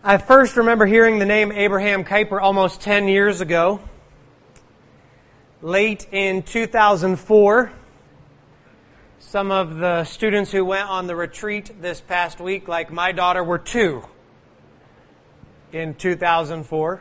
I first remember hearing the name Abraham Kuyper almost 10 years ago. Late in 2004, some of the students who went on the retreat this past week, like my daughter, were 2 in 2004.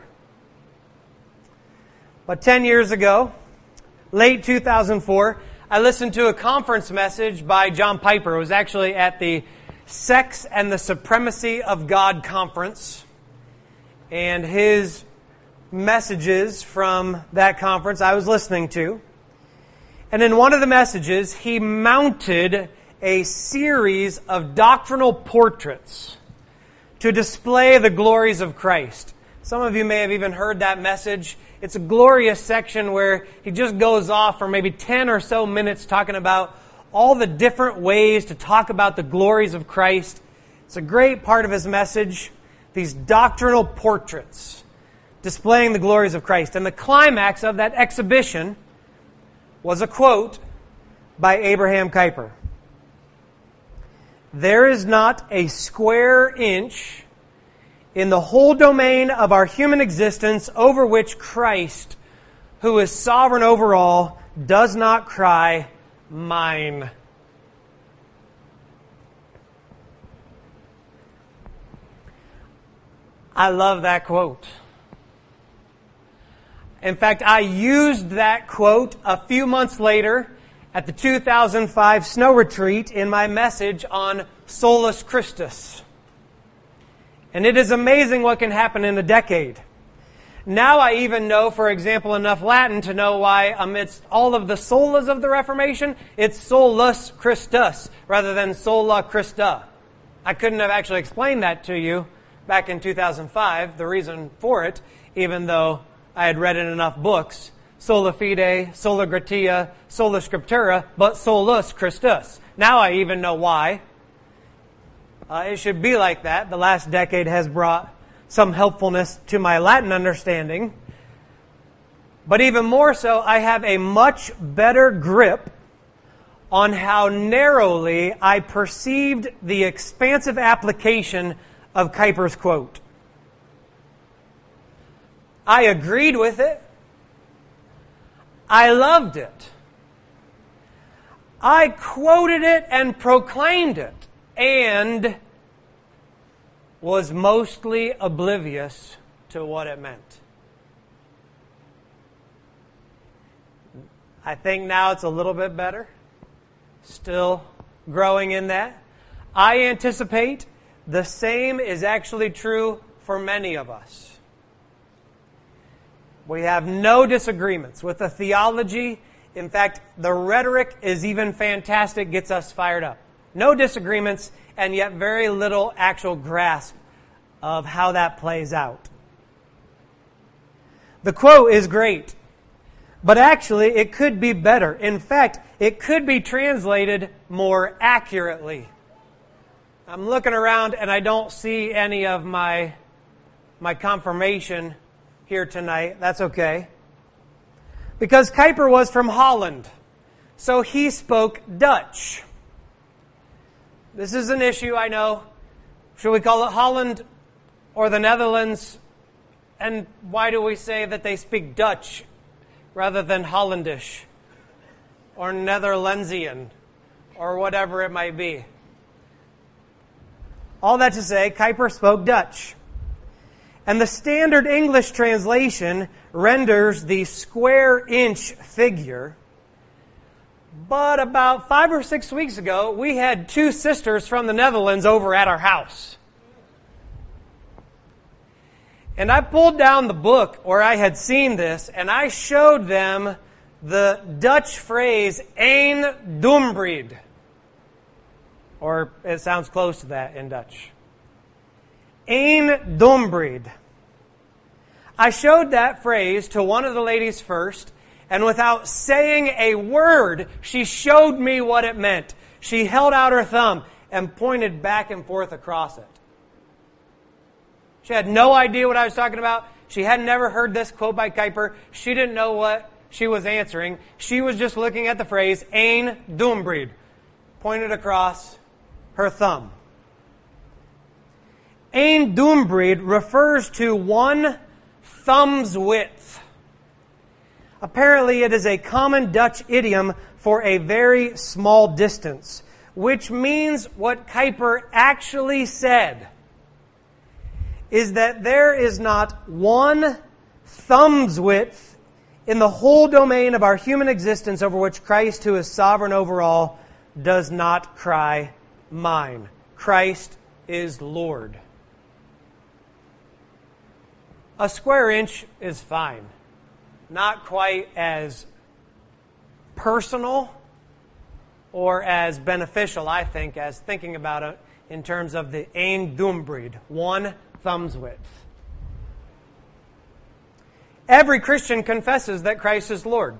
But 10 years ago, late 2004, I listened to a conference message by John Piper. It was actually at the Sex and the Supremacy of God conference. And his messages from that conference I was listening to. And in one of the messages, he mounted a series of doctrinal portraits to display the glories of Christ. Some of you may have even heard that message. It's a glorious section where he just goes off for maybe 10 or so minutes talking about all the different ways to talk about the glories of Christ. It's a great part of his message, these doctrinal portraits displaying the glories of Christ. And the climax of that exhibition was a quote by Abraham Kuyper. "There is not a square inch in the whole domain of our human existence over which Christ, who is sovereign over all, does not cry, 'Mine.'" I love that quote. In fact, I used that quote a few months later at the 2005 snow retreat in my message on Solus Christus. And it is amazing what can happen in a decade. Now I even know, for example, enough Latin to know why amidst all of the solas of the Reformation, it's Solus Christus rather than Sola Christa. I couldn't have actually explained that to you back in 2005, the reason for it, even though I had read in enough books, Sola Fide, Sola Gratia, Sola Scriptura, but Solus Christus. Now I even know why. It should be like that. The last decade has brought some helpfulness to my Latin understanding. But even more so, I have a much better grip on how narrowly I perceived the expansive application of Kuyper's quote. I agreed with it. I loved it. I quoted it and proclaimed it, and was mostly oblivious to what it meant. I think now it's a little bit better. Still growing in that. I anticipate the same is actually true for many of us. We have no disagreements with the theology. In fact, the rhetoric is even fantastic, gets us fired up. No disagreements, and yet very little actual grasp of how that plays out. The quote is great, but actually it could be better. In fact, it could be translated more accurately. I'm looking around and I don't see any of my confirmation here tonight. That's okay. Because Kuyper was from Holland, so he spoke Dutch. This is an issue, I know. Should we call it Holland or the Netherlands? And why do we say that they speak Dutch rather than Hollandish or Netherlandsian or whatever it might be? All that to say, Kuyper spoke Dutch. And the standard English translation renders the square inch figure. But about 5 or 6 weeks ago, we had 2 sisters from the Netherlands over at our house. And I pulled down the book where I had seen this, and I showed them the Dutch phrase, "een dumbreed." Or it sounds close to that in Dutch. "Een dumbreed." I showed that phrase to one of the ladies first, and without saying a word, she showed me what it meant. She held out her thumb and pointed back and forth across it. She had no idea what I was talking about. She had never heard this quote by Kuyper. She didn't know what she was answering. She was just looking at the phrase, "een dumbreed," pointed across her thumb. Ein Dumbreed refers to one thumb's width. Apparently, it is a common Dutch idiom for a very small distance, which means what Kuyper actually said is that there is not one thumb's width in the whole domain of our human existence over which Christ, who is sovereign over all, does not cry, mine. Christ is Lord. A square inch is fine. Not quite as personal or as beneficial, I think, as thinking about it in terms of the Ein Dumbreed, one thumb's width. Every Christian confesses that Christ is Lord.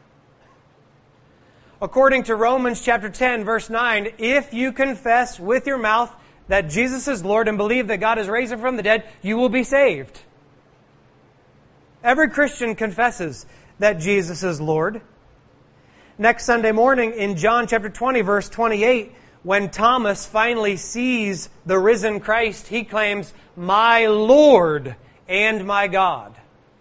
According to Romans chapter 10, verse 9, if you confess with your mouth that Jesus is Lord and believe that God has raised him from the dead, you will be saved. Every Christian confesses that Jesus is Lord. Next Sunday morning in John chapter 20, verse 28, when Thomas finally sees the risen Christ, he claims, my Lord and my God,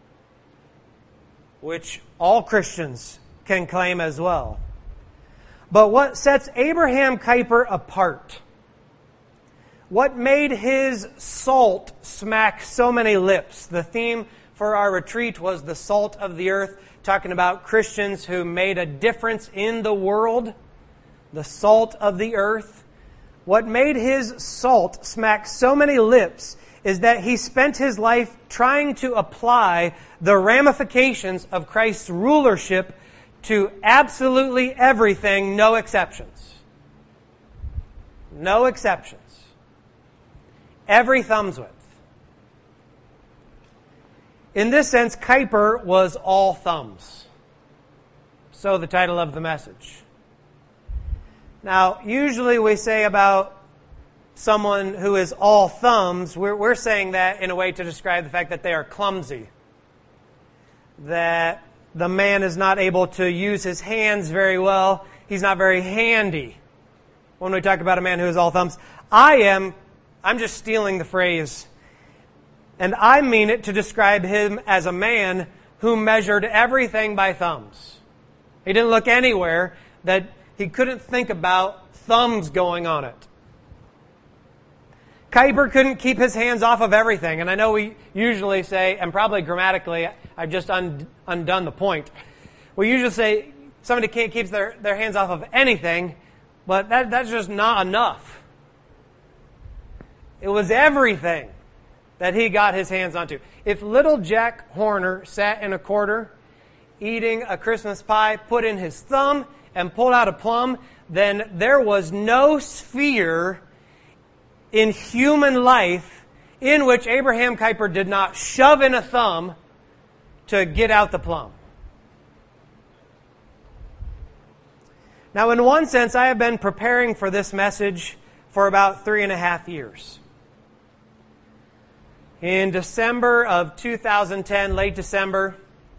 which all Christians can claim as well. But what sets Abraham Kuyper apart, what made his salt smack so many lips, the theme for our retreat was the salt of the earth, talking about Christians who made a difference in the world, the salt of the earth. What made his salt smack so many lips is that he spent his life trying to apply the ramifications of Christ's rulership to absolutely everything, no exceptions. No exceptions. Every thumb's width. In this sense, Kuyper was all thumbs. So the title of the message. Now, usually we say about someone who is all thumbs, we're saying that in a way to describe the fact that they are clumsy. That the man is not able to use his hands very well. He's not very handy. When we talk about a man who is all thumbs, I'm just stealing the phrase. And I mean it to describe him as a man who measured everything by thumbs. He didn't look anywhere that he couldn't think about thumbs going on it. Kuyper couldn't keep his hands off of everything. And I know we usually say, and probably grammatically, I've just undone the point. We usually say somebody can't keep their hands off of anything, but that's just not enough. It was everything that he got his hands onto. If little Jack Horner sat in a corner eating a Christmas pie, put in his thumb, and pulled out a plum, then there was no sphere in human life in which Abraham Kuyper did not shove in a thumb to get out the plum. Now, in one sense, I have been preparing for this message for about 3.5 years. In December of 2010, late December,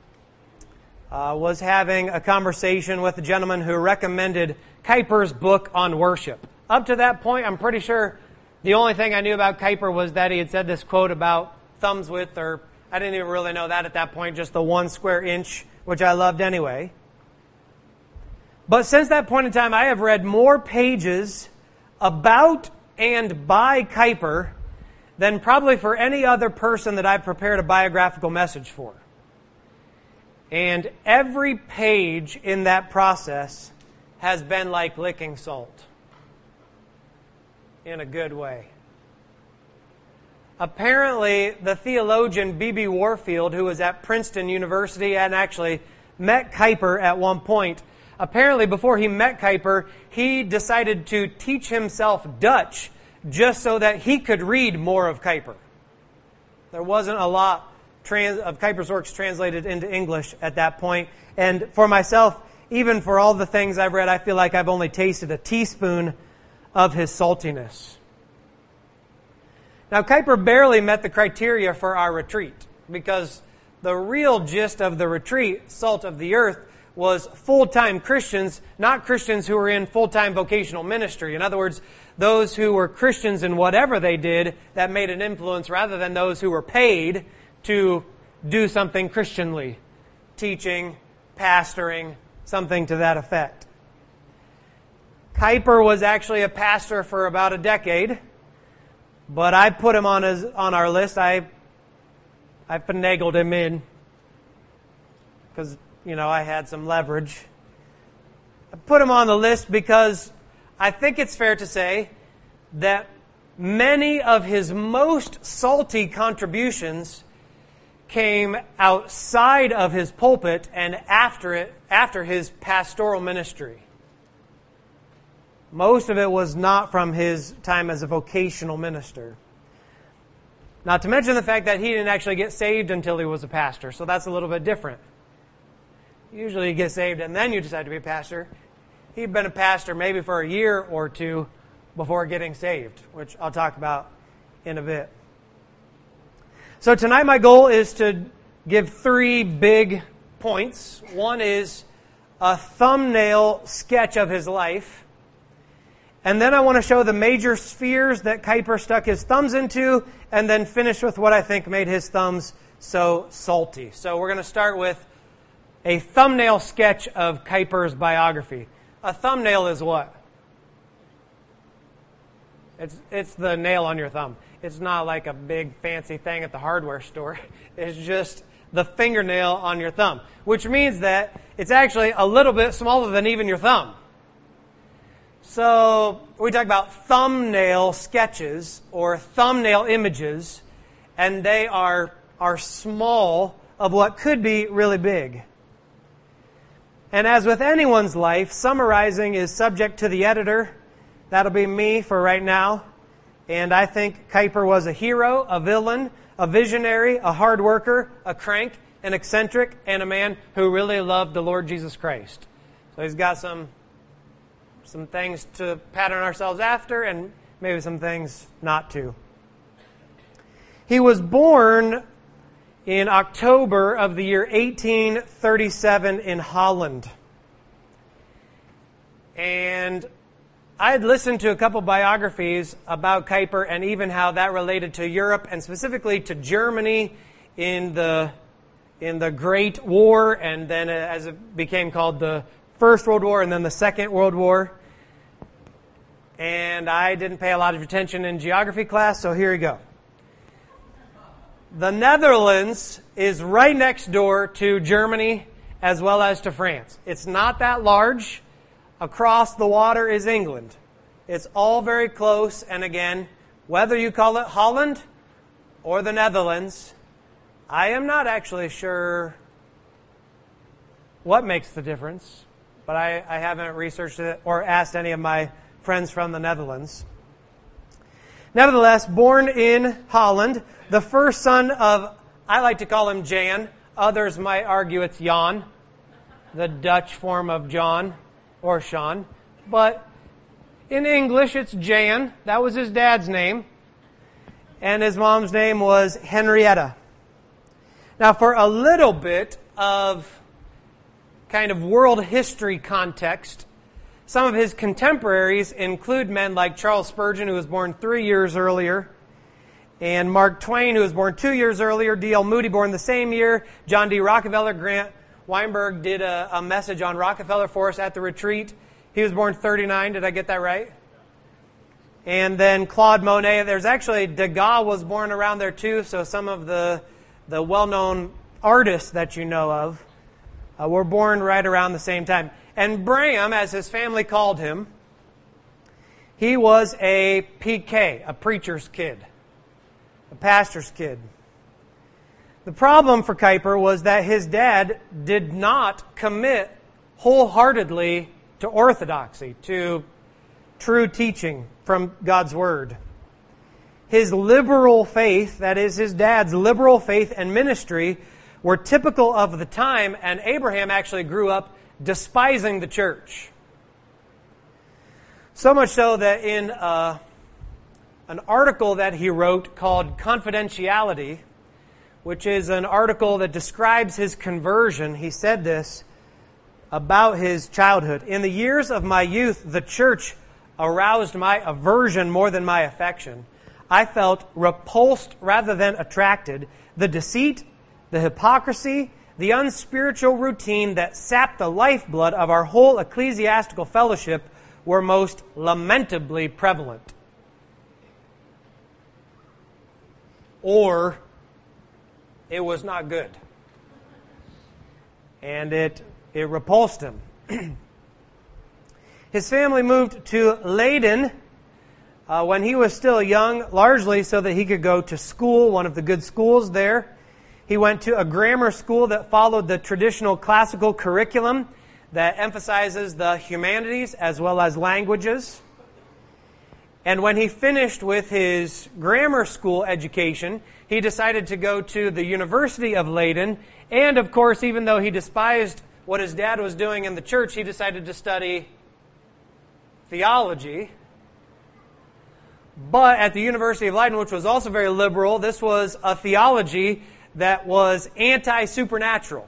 was having a conversation with a gentleman who recommended Kuyper's book on worship. Up to that point, I'm pretty sure the only thing I knew about Kuyper was that he had said this quote about thumbs width, or I didn't even really know that at that point, just the 1 square inch, which I loved anyway. But since that point in time, I have read more pages about and by Kuyper than probably for any other person that I've prepared a biographical message for. And every page in that process has been like licking salt. In a good way. Apparently, the theologian B.B. Warfield, who was at Princeton University and actually met Kuyper at one point, apparently before he met Kuyper, he decided to teach himself Dutch just so that he could read more of Kuyper. There wasn't a lot of Kuyper's works translated into English at that point. And for myself, even for all the things I've read, I feel like I've only tasted a teaspoon of his saltiness. Now, Kuyper barely met the criteria for our retreat, because the real gist of the retreat, Salt of the Earth, was full-time Christians, not Christians who were in full-time vocational ministry. In other words, those who were Christians in whatever they did that made an influence rather than those who were paid to do something Christianly, teaching, pastoring, something to that effect. Kuyper was actually a pastor for about a decade, but I put him on our list. I finagled him in because, I had some leverage. I put him on the list because I think it's fair to say that many of his most salty contributions came outside of his pulpit and after his pastoral ministry. Most of it was not from his time as a vocational minister. Not to mention the fact that he didn't actually get saved until he was a pastor, so that's a little bit different. Usually you get saved and then you decide to be a pastor. He'd been a pastor maybe for a year or two before getting saved, which I'll talk about in a bit. So tonight my goal is to give 3 big points. One is a thumbnail sketch of his life. And then I want to show the major spheres that Kuyper stuck his thumbs into, and then finish with what I think made his thumbs so salty. So we're going to start with a thumbnail sketch of Kuyper's biography. A thumbnail is what? It's the nail on your thumb. It's not like a big fancy thing at the hardware store. It's just the fingernail on your thumb, which means that it's actually a little bit smaller than even your thumb. So we talk about thumbnail sketches or thumbnail images, and they are small of what could be really big. And as with anyone's life, summarizing is subject to the editor. That'll be me for right now. And I think Kuyper was a hero, a villain, a visionary, a hard worker, a crank, an eccentric, and a man who really loved the Lord Jesus Christ. So he's got some things to pattern ourselves after and maybe some things not to. He was born in October of the year 1837 in Holland. And I had listened to a couple biographies about Kuyper and even how that related to Europe and specifically to Germany in the Great War, and then as it became called the First World War and then the Second World War. And I didn't pay a lot of attention in geography class, so here you go. The Netherlands is right next door to Germany as well as to France. It's not that large. Across the water is England. It's all very close, and again, whether you call it Holland or the Netherlands, I am not actually sure what makes the difference, but I haven't researched it or asked any of my friends from the Netherlands. Nevertheless, born in Holland, the first son of, I like to call him Jan, others might argue it's Jan, the Dutch form of John or Sean, but in English it's Jan. That was his dad's name, and his mom's name was Henrietta. Now, for a little bit of kind of world history context, some of his contemporaries include men like Charles Spurgeon, who was born 3 years earlier, and Mark Twain, who was born 2 years earlier, D.L. Moody, born the same year, John D. Rockefeller. Grant Weinberg did a message on Rockefeller for us at the retreat. He was born 39. Did I get that right? And then Claude Monet. There's actually, Degas was born around there too, so some of the well-known artists that you know of were born right around the same time. And Bram, as his family called him, he was a PK, a preacher's kid, a pastor's kid. The problem for Kuyper was that his dad did not commit wholeheartedly to orthodoxy, to true teaching from God's Word. His liberal faith, that is his dad's liberal faith and ministry, were typical of the time, and Abraham actually grew up despising the church. So much so that in an article that he wrote called Confidentiality, which is an article that describes his conversion, he said this: about his childhood. In the years of my youth, the church aroused my aversion more than my affection. I felt repulsed rather than attracted. The deceit, the hypocrisy, the unspiritual routine that sapped the lifeblood of our whole ecclesiastical fellowship were most lamentably prevalent. Or it was not good. And it repulsed him. His family moved to Leiden when he was still young, largely so that he could go to school, one of the good schools there. He went to a grammar school that followed the traditional classical curriculum that emphasizes the humanities as well as languages. And when he finished with his grammar school education, he decided to go to the University of Leiden. And of course, even though he despised what his dad was doing in the church, he decided to study theology. But at the University of Leiden, which was also very liberal, this was a theology that was anti-supernatural.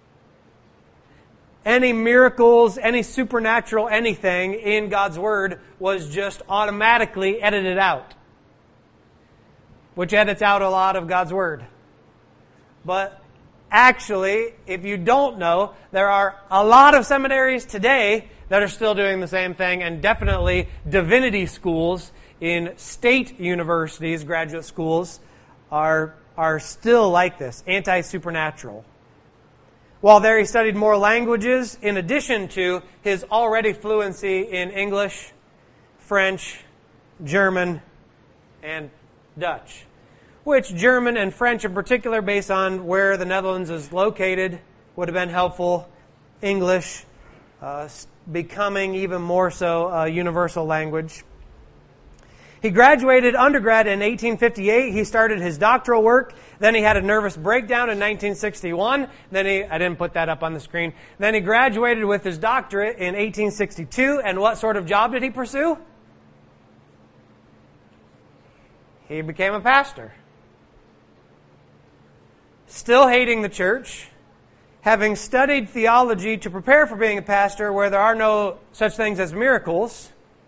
Any miracles, any supernatural anything in God's Word was just automatically edited out, which edits out a lot of God's Word. But actually, if you don't know, there are a lot of seminaries today that are still doing the same thing, and definitely divinity schools in state universities, graduate schools, are still like this, anti-supernatural. While there, he studied more languages in addition to his already fluency in English, French, German, and Dutch. Which German and French in particular, based on where the Netherlands is located, would have been helpful. English becoming even more so a universal language. He graduated undergrad in 1858. He started his doctoral work. Then he had a nervous breakdown in 1961. I didn't put that up on the screen. Then he graduated with his doctorate in 1862. And what sort of job did he pursue? He became a pastor. Still hating the church, having studied theology to prepare for being a pastor where there are no such things as miracles,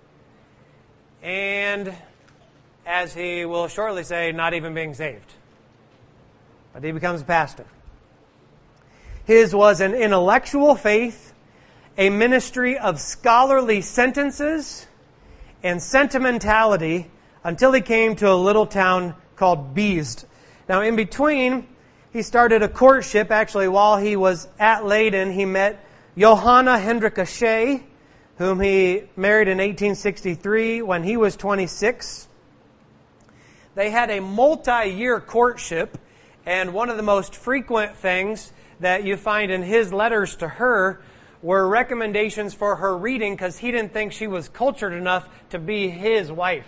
and, as he will shortly say, not even being saved. But he becomes a pastor. His was an intellectual faith, a ministry of scholarly sentences and sentimentality until he came to a little town called Beesd. Now, in between, he started a courtship. Actually, while he was at Leiden, he met Johanna Hendrika Shea, whom he married in 1863 when he was 26. They had a multi-year courtship, and one of the most frequent things that you find in his letters to her were recommendations for her reading because he didn't think she was cultured enough to be his wife.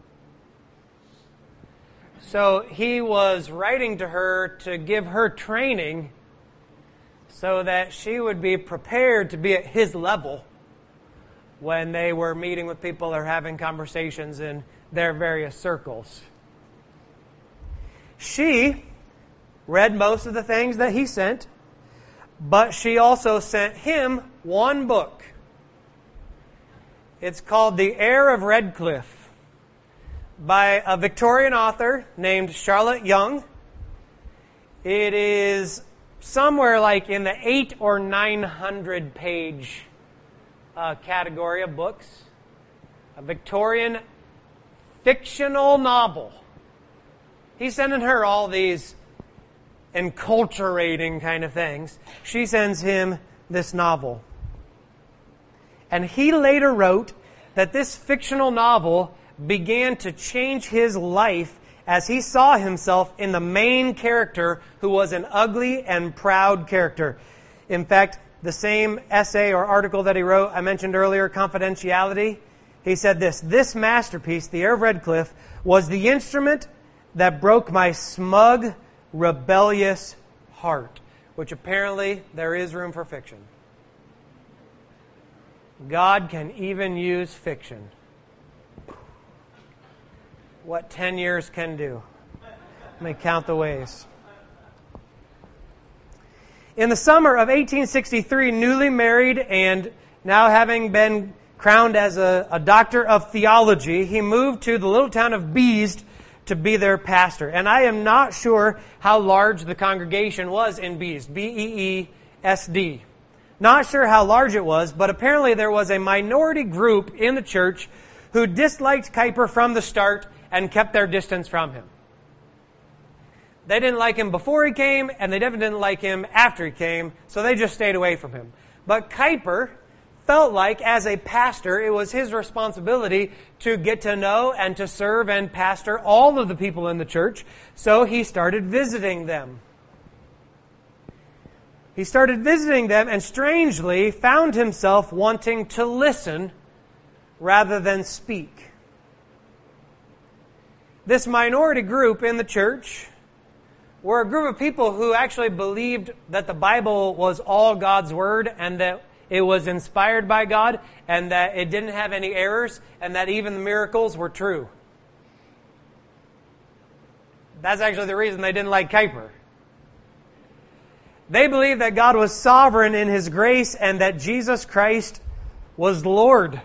So he was writing to her to give her training so that she would be prepared to be at his level when they were meeting with people or having conversations in their various circles. She read most of the things that he sent, but she also sent him one book. It's called The Heir of Redcliffe by a Victorian author named Charlotte Young. It is somewhere like in the 800 or 900 page category of books. A Victorian fictional novel. He's sending her all these enculturating kind of things. She sends him this novel. And he later wrote that this fictional novel began to change his life as he saw himself in the main character, who was an ugly and proud character. In fact, the same essay or article that he wrote, I mentioned earlier, Confidentiality, he said this masterpiece, The Heir of Redcliffe, was the instrument that broke my smug, rebellious heart, which apparently there is room for fiction. God can even use fiction. What 10 years can do. Let me count the ways. In the summer of 1863, newly married and now having been crowned as a doctor of theology, he moved to the little town of Beesd to be their pastor. And I am not sure how large the congregation was in Beesd, B-E-E-S-D. Not sure how large it was, but apparently there was a minority group in the church who disliked Kuyper from the start and kept their distance from him. They didn't like him before he came, and they definitely didn't like him after he came, so they just stayed away from him. But Kuyper felt like, as a pastor, it was his responsibility to get to know and to serve and pastor all of the people in the church, so he started visiting them. He started visiting them and strangely found himself wanting to listen rather than speak. This minority group in the church were a group of people who actually believed that the Bible was all God's Word and that it was inspired by God and that it didn't have any errors and that even the miracles were true. That's actually the reason they didn't like Kuyper. They believed that God was sovereign in His grace and that Jesus Christ was Lord.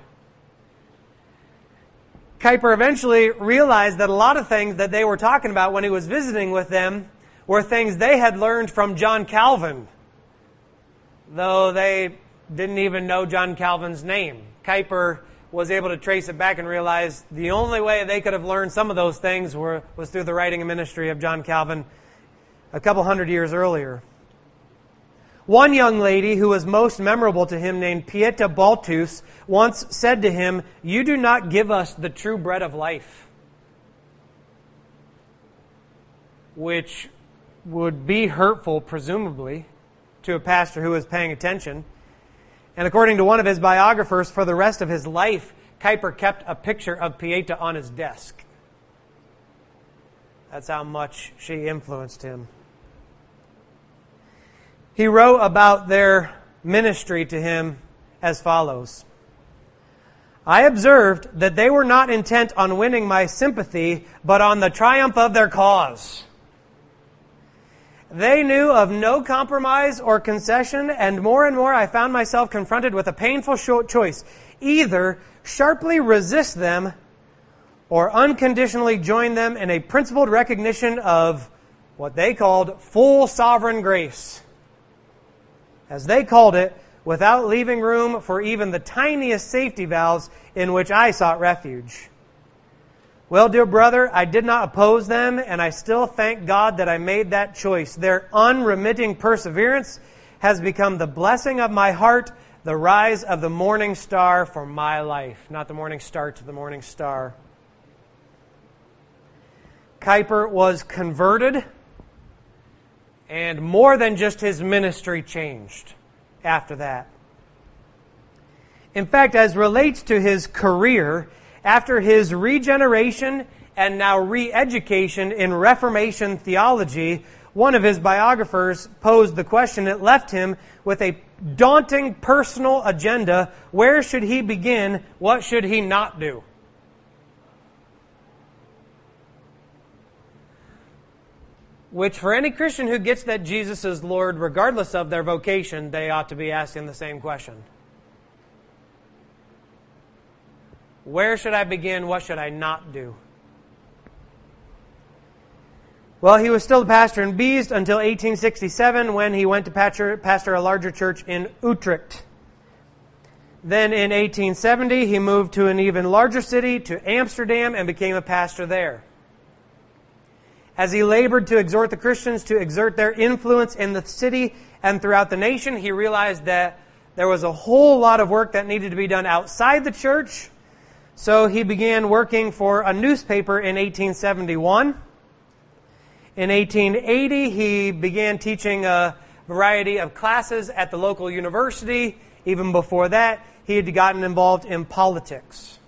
Kuyper eventually realized that a lot of things that they were talking about when he was visiting with them were things they had learned from John Calvin, though they didn't even know John Calvin's name. Kuyper was able to trace it back and realize the only way they could have learned some of those things was through the writing and ministry of John Calvin a couple hundred years earlier. One young lady who was most memorable to him, named Pieta Balthus, once said to him, "You do not give us the true bread of life," which would be hurtful, presumably, to a pastor who was paying attention. And according to one of his biographers, for the rest of his life, Kuyper kept a picture of Pieta on his desk. That's how much she influenced him. He wrote about their ministry to him as follows: "I observed that they were not intent on winning my sympathy, but on the triumph of their cause. They knew of no compromise or concession, and more I found myself confronted with a painful choice: either sharply resist them or unconditionally join them in a principled recognition of what they called full sovereign grace, as they called it, without leaving room for even the tiniest safety valves in which I sought refuge. Well, dear brother, I did not oppose them, and I still thank God that I made that choice. Their unremitting perseverance has become the blessing of my heart, the rise of the morning star for my life." Not the morning star to the morning star. Kuyper was converted, and more than just his ministry changed after that. In fact, as relates to his career, after his regeneration and now re-education in Reformation theology, one of his biographers posed the question. It left him with a daunting personal agenda. Where should he begin? What should he not do? Which, for any Christian who gets that Jesus is Lord, regardless of their vocation, they ought to be asking the same question. Where should I begin? What should I not do? Well, he was still a pastor in Beesd until 1867, when he went to pastor a larger church in Utrecht. Then in 1870, he moved to an even larger city, to Amsterdam, and became a pastor there. As he labored to exhort the Christians to exert their influence in the city and throughout the nation, he realized that there was a whole lot of work that needed to be done outside the church. So he began working for a newspaper in 1871. In 1880, he began teaching a variety of classes at the local university. Even before that, he had gotten involved in politics.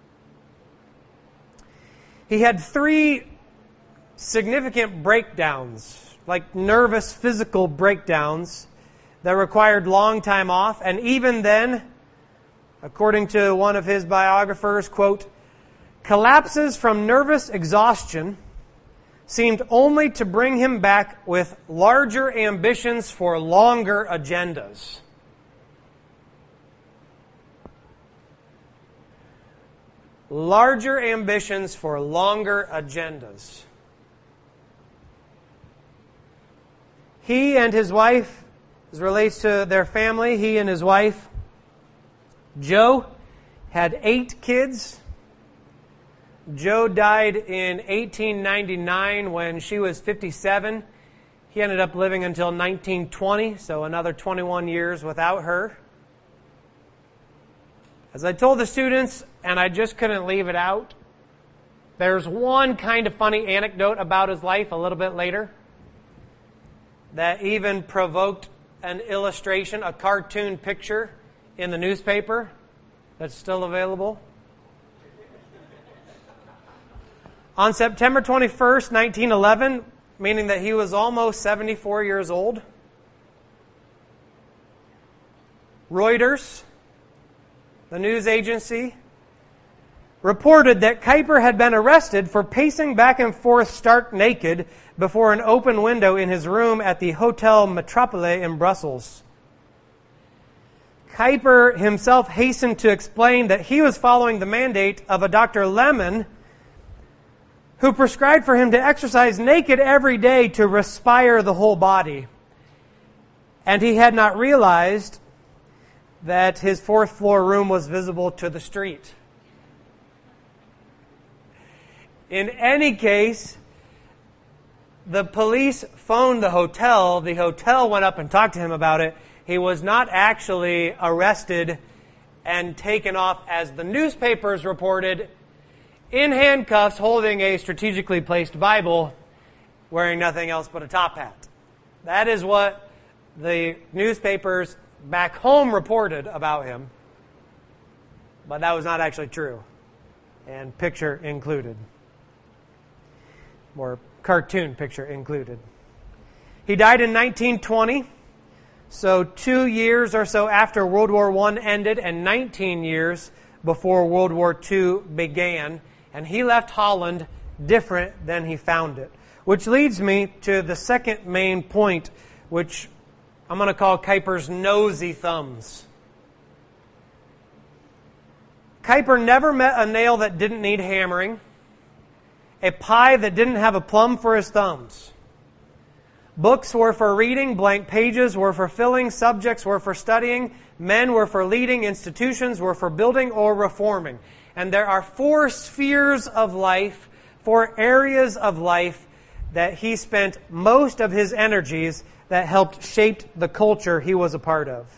He had 3 significant breakdowns, like nervous physical breakdowns that required long time off. And even then, according to one of his biographers, quote, "collapses from nervous exhaustion, seemed only to bring him back with larger ambitions for longer agendas. Larger ambitions for longer agendas. He and his wife, as relates to their family, he and his wife, Joe, had 8 kids. Joe died in 1899 when she was 57. He ended up living until 1920, so another 21 years without her. As I told the students, and I just couldn't leave it out, there's one kind of funny anecdote about his life a little bit later that even provoked an illustration, a cartoon picture in the newspaper that's still available. On September 21st, 1911, meaning that he was almost 74 years old, Reuters, the news agency, reported that Kuyper had been arrested for pacing back and forth stark naked before an open window in his room at the Hotel Metropole in Brussels. Kuyper himself hastened to explain that he was following the mandate of a Dr. Lemon, who prescribed for him to exercise naked every day to respire the whole body. And he had not realized that his 4th floor room was visible to the street. In any case, the police phoned the hotel. The hotel went up and talked to him about it. He was not actually arrested and taken off, as the newspapers reported, in handcuffs, holding a strategically placed Bible, wearing nothing else but a top hat. That is what the newspapers back home reported about him. But that was not actually true. And picture included. Or cartoon picture included. He died in 1920, so 2 years or so after World War I ended and 19 years before World War II began. And he left Holland different than he found it. Which leads me to the second main point, which I'm going to call Kuyper's nosy thumbs. Kuyper never met a nail that didn't need hammering, a pie that didn't have a plum for his thumbs. Books were for reading, blank pages were for filling, subjects were for studying, men were for leading, institutions were for building or reforming. And there are 4 spheres of life, 4 areas of life that he spent most of his energies that helped shape the culture he was a part of.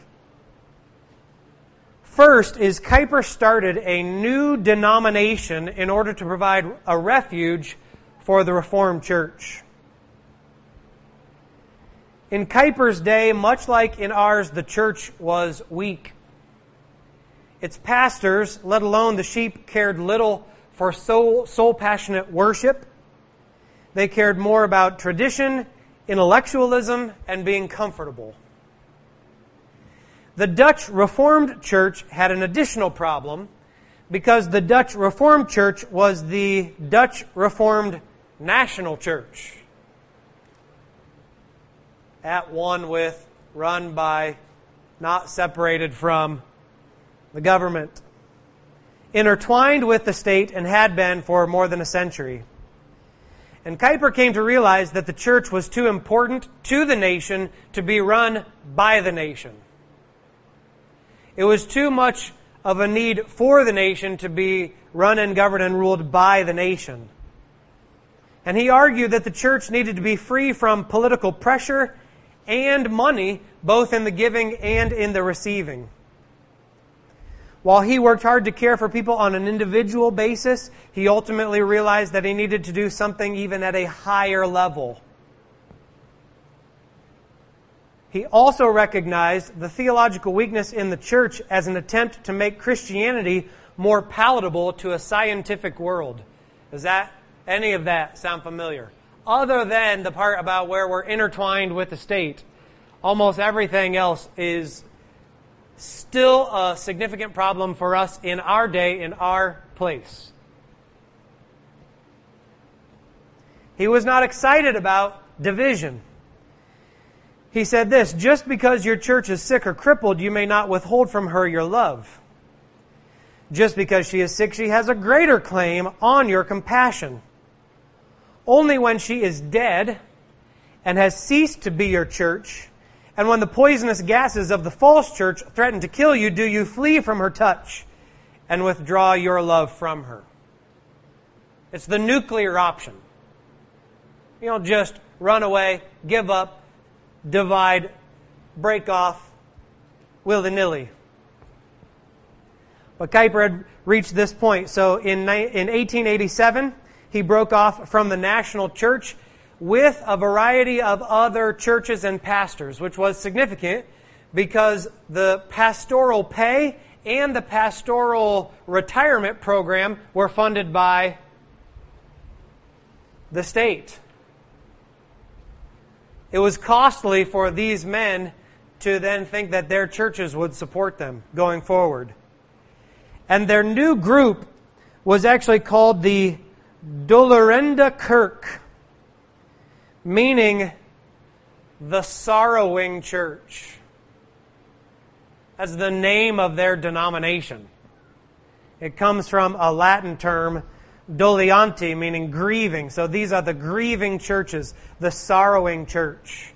First is Kuyper started a new denomination in order to provide a refuge for the Reformed Church. In Kuyper's day, much like in ours, the church was weak. Its pastors, let alone the sheep, cared little for soul-passionate worship. They cared more about tradition, intellectualism, and being comfortable. The Dutch Reformed Church had an additional problem because the Dutch Reformed Church was the Dutch Reformed National Church. At one with, run by, not separated from the government. Intertwined with the state and had been for more than a century. And Kuyper came to realize that the church was too important to the nation to be run by the nation. It was too much of a need for the nation to be run and governed and ruled by the nation. And he argued that the church needed to be free from political pressure and money, both in the giving and in the receiving. While he worked hard to care for people on an individual basis, he ultimately realized that he needed to do something even at a higher level. He also recognized the theological weakness in the church as an attempt to make Christianity more palatable to a scientific world. Does any of that sound familiar? Other than the part about where we're intertwined with the state, almost everything else is still a significant problem for us in our day, in our place. He was not excited about division. He said this, "Just because your church is sick or crippled, you may not withhold from her your love. Just because she is sick, she has a greater claim on your compassion. Only when she is dead and has ceased to be your church, and when the poisonous gases of the false church threaten to kill you, do you flee from her touch and withdraw your love from her." It's the nuclear option. You don't just run away, give up, divide, break off, willy-nilly. But Kuyper had reached this point. So in 1887, he broke off from the national church with a variety of other churches and pastors, which was significant because the pastoral pay and the pastoral retirement program were funded by the state. It was costly for these men to then think that their churches would support them going forward. And their new group was actually called the Dolorende Kerk, meaning the sorrowing church. That's the name of their denomination. It comes from a Latin term, dolianti, meaning grieving. So these are the grieving churches, the sorrowing church.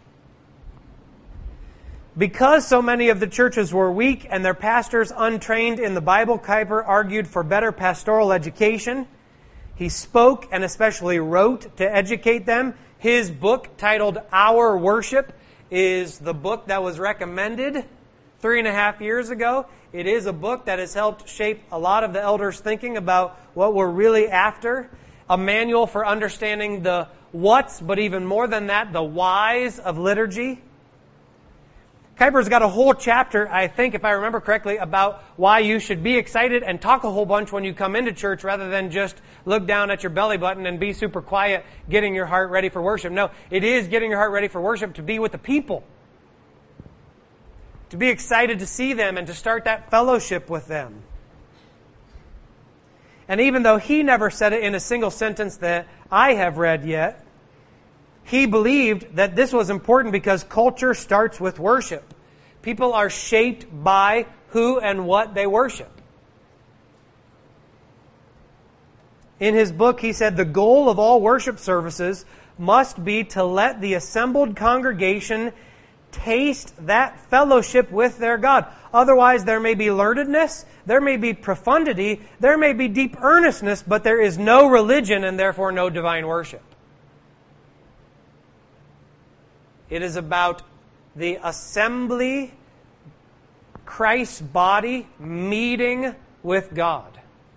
Because so many of the churches were weak and their pastors untrained in the Bible, Kuyper argued for better pastoral education. He spoke and especially wrote to educate them. His book, titled Our Worship, is the book that was recommended 3.5 years ago. It is a book that has helped shape a lot of the elders' thinking about what we're really after. A manual for understanding the whats, but even more than that, the whys of liturgy. Kuyper's got a whole chapter, I think, if I remember correctly, about why you should be excited and talk a whole bunch when you come into church rather than just look down at your belly button and be super quiet, getting your heart ready for worship. No, it is getting your heart ready for worship to be with the people. To be excited to see them and to start that fellowship with them. And even though he never said it in a single sentence that I have read yet, he believed that this was important because culture starts with worship. People are shaped by who and what they worship. In his book, he said, "The goal of all worship services must be to let the assembled congregation taste that fellowship with their God. Otherwise, there may be learnedness, there may be profundity, there may be deep earnestness, but there is no religion and therefore no divine worship." It is about the assembly, Christ's body, meeting with God.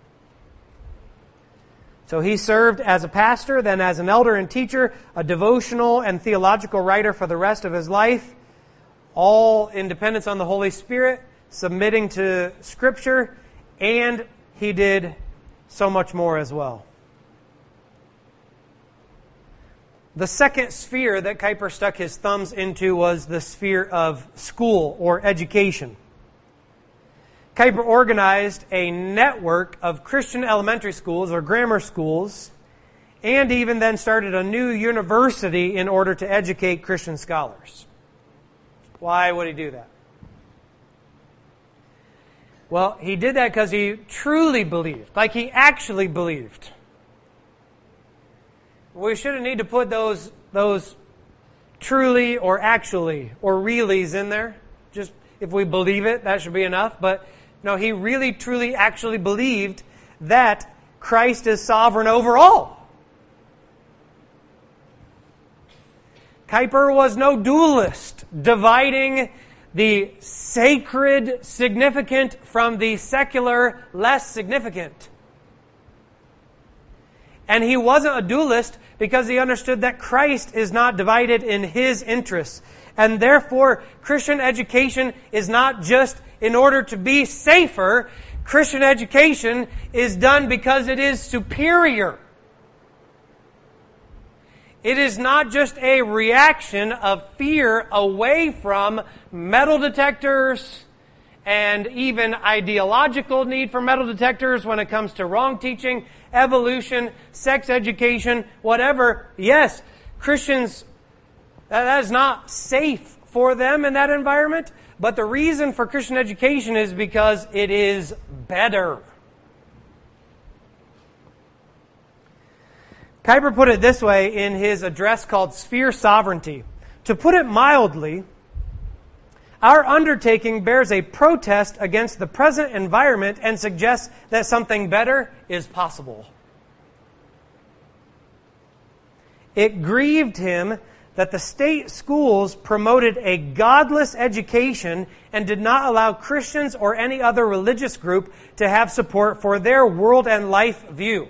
So he served as a pastor, then as an elder and teacher, a devotional and theological writer for the rest of his life, all in dependence on the Holy Spirit, submitting to Scripture, and he did so much more as well. The second sphere that Kuyper stuck his thumbs into was the sphere of school or education. Kuyper organized a network of Christian elementary schools or grammar schools, and even then started a new university in order to educate Christian scholars. Why would he do that? Well, he did that because he truly believed, like he actually believed. We shouldn't need to put those truly or actually or reallys in there. Just if we believe it, that should be enough. But no, he really, truly, actually believed that Christ is sovereign over all. Kuyper was no dualist, dividing the sacred significant from the secular less significant. And he wasn't a dualist because he understood that Christ is not divided in his interests. And therefore, Christian education is not just in order to be safer. Christian education is done because it is superior. It is not just a reaction of fear away from metal detectors and even ideological need for metal detectors when it comes to wrong teaching, evolution, sex education, whatever. Yes, Christians, that is not safe for them in that environment, but the reason for Christian education is because it is better. Kuyper put it this way in his address called Sphere Sovereignty. To put it mildly, our undertaking bears a protest against the present environment and suggests that something better is possible. It grieved him that the state schools promoted a godless education and did not allow Christians or any other religious group to have support for their world and life view.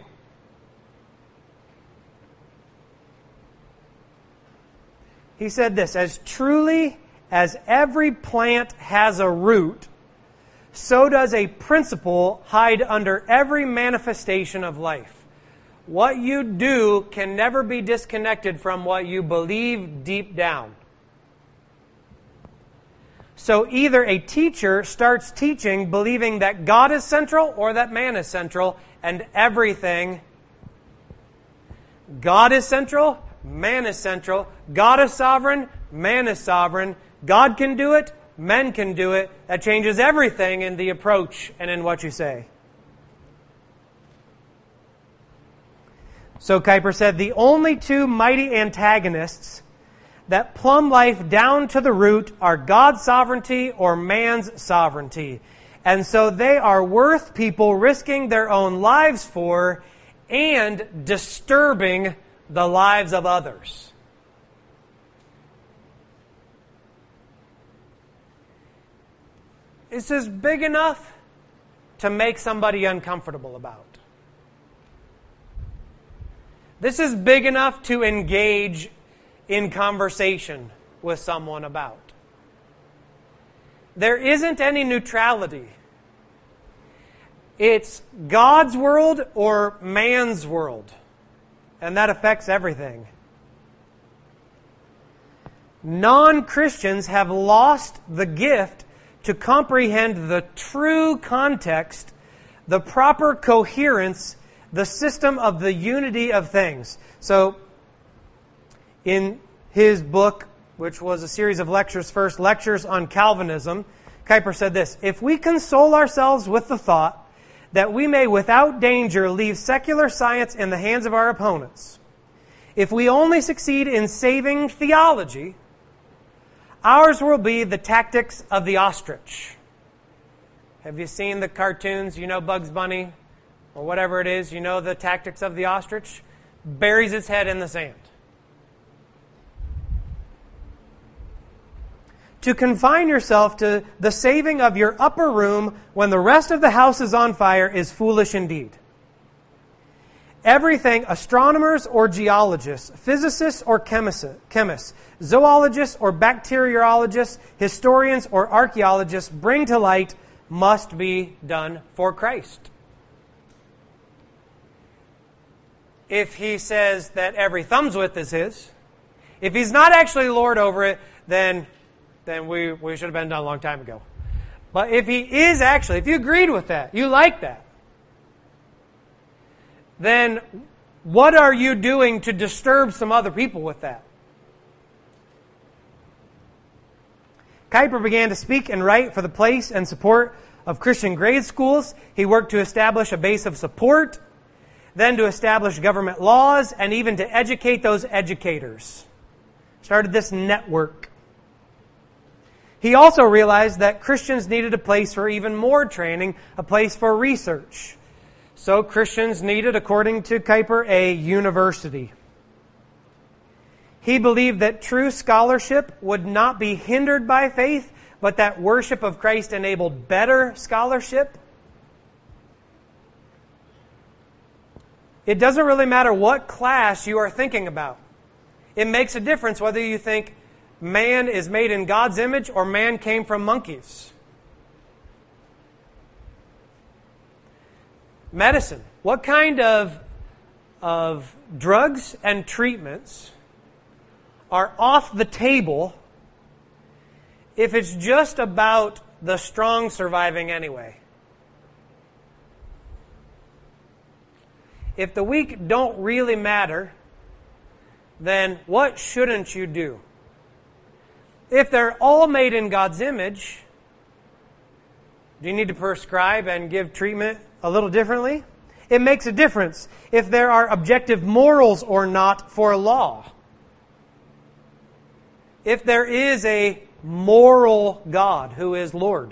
He said this, as truly as every plant has a root, so does a principle hide under every manifestation of life. What you do can never be disconnected from what you believe deep down. So either a teacher starts teaching believing that God is central or that man is central, and everything, God is central, man is central, God is sovereign, man is sovereign, God can do it, men can do it. That changes everything in the approach and in what you say. So Kuyper said, the only two mighty antagonists that plumb life down to the root are God's sovereignty or man's sovereignty. And so they are worth people risking their own lives for and disturbing the lives of others. This is big enough to make somebody uncomfortable about. This is big enough to engage in conversation with someone about. There isn't any neutrality. It's God's world or man's world. And that affects everything. Non-Christians have lost the gift to comprehend the true context, the proper coherence, the system of the unity of things. So, in his book, which was a series of lectures, first lectures on Calvinism, Kuyper said this, if we console ourselves with the thought that we may without danger leave secular science in the hands of our opponents, if we only succeed in saving theology, ours will be the tactics of the ostrich. Have you seen the cartoons? You know Bugs Bunny or whatever it is. You know the tactics of the ostrich? Buries its head in the sand. To confine yourself to the saving of your upper room when the rest of the house is on fire is foolish indeed. Everything astronomers or geologists, physicists or chemists, zoologists or bacteriologists, historians or archaeologists bring to light must be done for Christ. If he says that every thumb's width is his, if he's not actually Lord over it, then we should have been done a long time ago. But if he is actually, if you agreed with that, you like that, then what are you doing to disturb some other people with that? Kuyper began to speak and write for the place and support of Christian grade schools. He worked to establish a base of support, then to establish government laws, and even to educate those educators. Started this network. He also realized that Christians needed a place for even more training, a place for research. So Christians needed, according to Kuyper, a university. He believed that true scholarship would not be hindered by faith, but that worship of Christ enabled better scholarship. It doesn't really matter what class you are thinking about. It makes a difference whether you think man is made in God's image or man came from monkeys. Medicine. What kind of drugs and treatments are off the table if it's just about the strong surviving anyway. If the weak don't really matter, then what shouldn't you do? If they're all made in God's image, do you need to prescribe and give treatment a little differently? It makes a difference if there are objective morals or not for law. If there is a moral God who is Lord.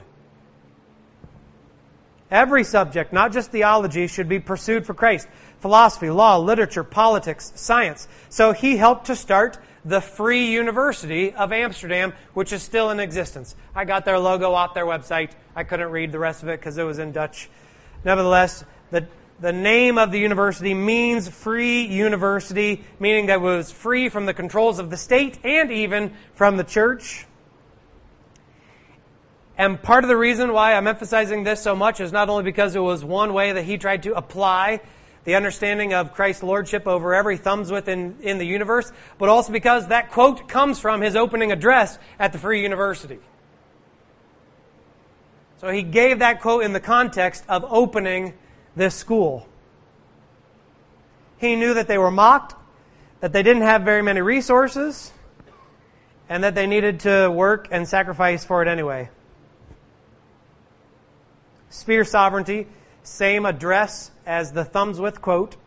Every subject, not just theology, should be pursued for Christ. Philosophy, law, literature, politics, science. So he helped to start the Free University of Amsterdam, which is still in existence. I got their logo off their website. I couldn't read the rest of it because it was in Dutch. Nevertheless, the name of the university means Free University, meaning that it was free from the controls of the state and even from the church. And part of the reason why I'm emphasizing this so much is not only because it was one way that he tried to apply the understanding of Christ's lordship over every thumbswith in the universe, but also because that quote comes from his opening address at the Free University. So he gave that quote in the context of opening this school. He knew that they were mocked, that they didn't have very many resources, and that they needed to work and sacrifice for it anyway. Spear sovereignty, same address as the thumbswith quote.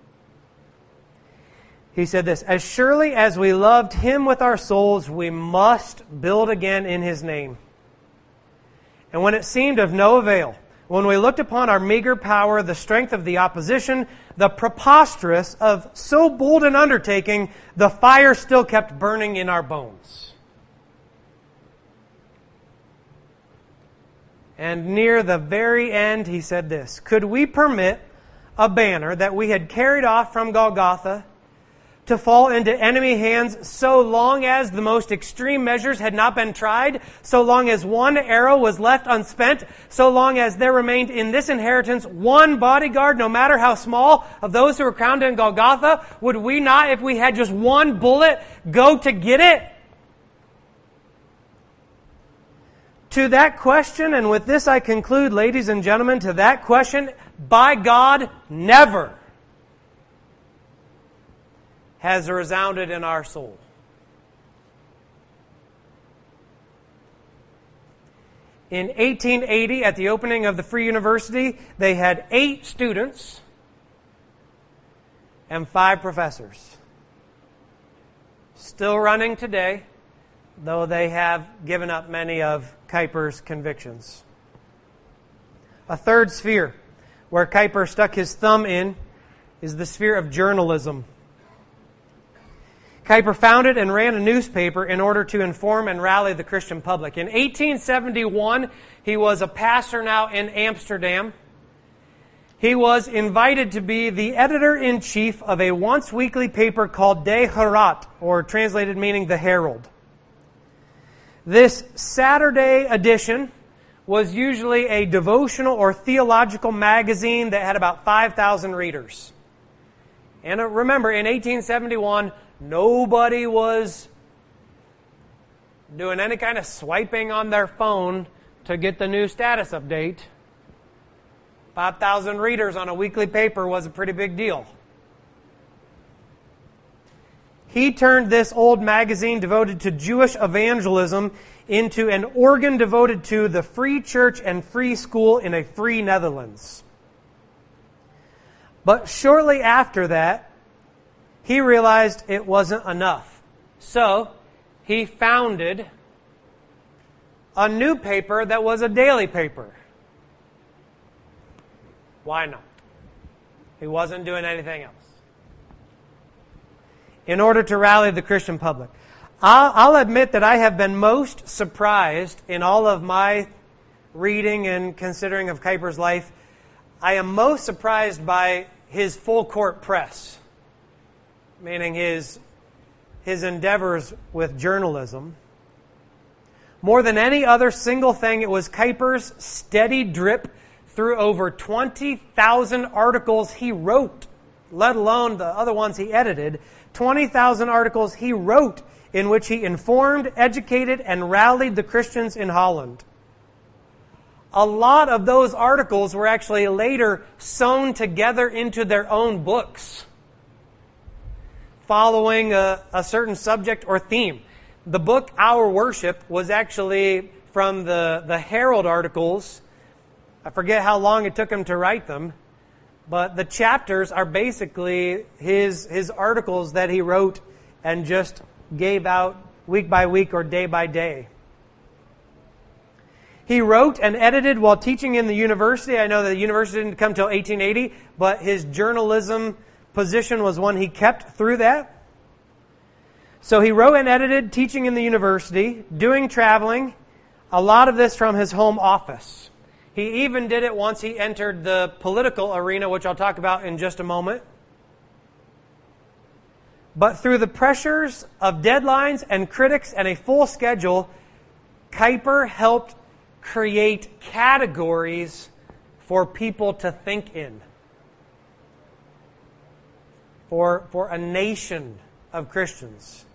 He said this, "As surely as we loved him with our souls, we must build again in his name. And when it seemed of no avail, when we looked upon our meager power, the strength of the opposition, the preposterous of so bold an undertaking, the fire still kept burning in our bones." And near the very end, he said this, "Could we permit a banner that we had carried off from Golgotha to fall into enemy hands so long as the most extreme measures had not been tried, so long as one arrow was left unspent, so long as there remained in this inheritance one bodyguard, no matter how small, of those who were crowned in Golgotha? Would we not, if we had just one bullet, go to get it?" To that question, and with this I conclude, ladies and gentlemen, to that question, by God, never has resounded in our soul. In 1880, at the opening of the Free University, they had 8 students and 5 professors. Still running today, though they have given up many of Kuyper's convictions. A third sphere where Kuyper stuck his thumb in is the sphere of journalism. Kuyper founded and ran a newspaper in order to inform and rally the Christian public. In 1871, he was a pastor now in Amsterdam. He was invited to be the editor-in-chief of a once weekly paper called De Herald, or translated meaning the Herald. This Saturday edition was usually a devotional or theological magazine that had about 5,000 readers. And remember, in 1871, nobody was doing any kind of swiping on their phone to get the new status update. 5,000 readers on a weekly paper was a pretty big deal. He turned this old magazine devoted to Jewish evangelism into an organ devoted to the free church and free school in a free Netherlands. But shortly after that, he realized it wasn't enough. So, he founded a new paper that was a daily paper. Why not? He wasn't doing anything else. In order to rally the Christian public. I'll admit that I have been most surprised in all of my reading and considering of Kuyper's life. I am most surprised by his full court press, meaning his endeavors with journalism. More than any other single thing, it was Kuyper's steady drip through over 20,000 articles he wrote, let alone the other ones he edited. 20,000 articles he wrote in which he informed, educated, and rallied the Christians in Holland. a lot of those articles were actually later sewn together into their own books, following a certain subject or theme. The book Our Worship was actually from the Herald articles. I forget how long it took him to write them, but the chapters are basically his articles that he wrote and just gave out week by week or day by day. He wrote and edited while teaching in the university. I know that the university didn't come till 1880, but his journalism position was one he kept through that. So he wrote and edited teaching in the university, doing traveling, a lot of this from his home office. He even did it once he entered the political arena, which I'll talk about in just a moment. But through the pressures of deadlines and critics and a full schedule, Kuyper helped create categories for people to think in. For a nation of Christians.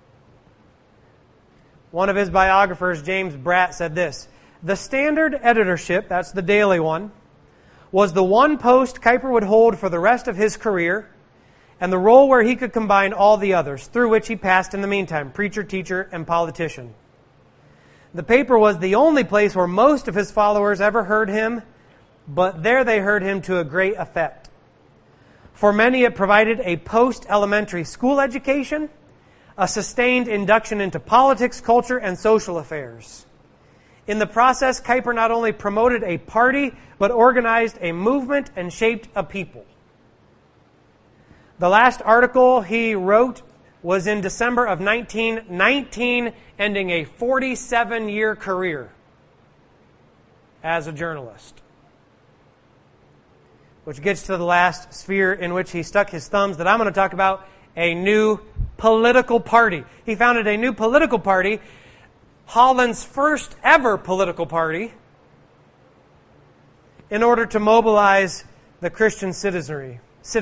One of his biographers, James Bratt, said this: "The standard editorship," that's the daily one, "was the one post Kuyper would hold for the rest of his career, and the role where he could combine all the others, through which he passed in the meantime, preacher, teacher, and politician. The paper was the only place where most of his followers ever heard him, but there they heard him to a great effect. For many it provided a post-elementary school education, a sustained induction into politics, culture, and social affairs. In the process, Kuyper not only promoted a party, but organized a movement and shaped a people." The last article he wrote was in December of 1919, ending a 47-year career as a journalist. Which gets to the last sphere in which he stuck his thumbs that I'm going to talk about, a new political party. He founded a new political party, Holland's first ever political party, in order to mobilize the Christian citizenry.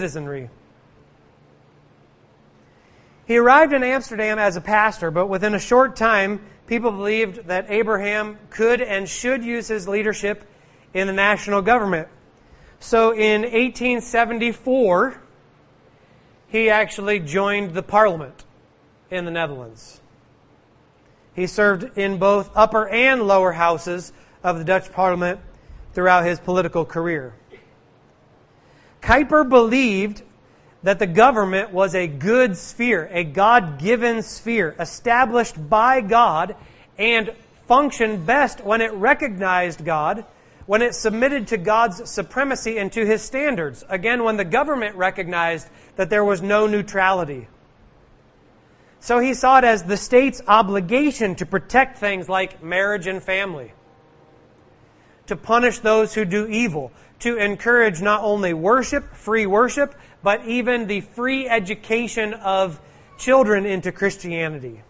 He arrived in Amsterdam as a pastor, but within a short time, people believed that Abraham could and should use his leadership in the national government. So in 1874, he actually joined the parliament in the Netherlands. He served in both upper and lower houses of the Dutch parliament throughout his political career. Kuyper believed that the government was a good sphere, a God-given sphere, established by God, and functioned best when it recognized God, when it submitted to God's supremacy and to His standards. Again, when the government recognized that there was no neutrality. So he saw it as the state's obligation to protect things like marriage and family, to punish those who do evil, to encourage not only worship, free worship, but even the free education of children into Christianity.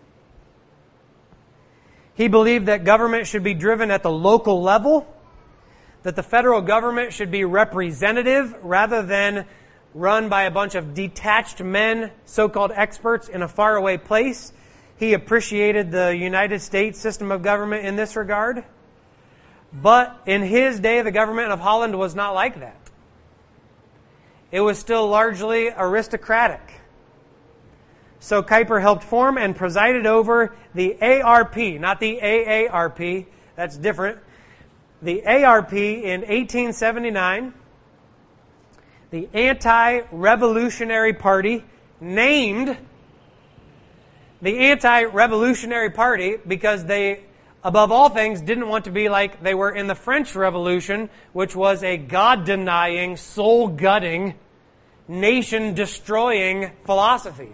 He believed that government should be driven at the local level, that the federal government should be representative rather than run by a bunch of detached men, so-called experts in a faraway place. He appreciated the United States system of government in this regard. But in his day, the government of Holland was not like that. It was still largely aristocratic. So Kuyper helped form and presided over the ARP, not the AARP, that's different. The ARP in 1879, the Anti-Revolutionary Party, named the Anti-Revolutionary Party because they, above all things, didn't want to be like they were in the French Revolution, which was a God-denying, soul-gutting, nation-destroying philosophy.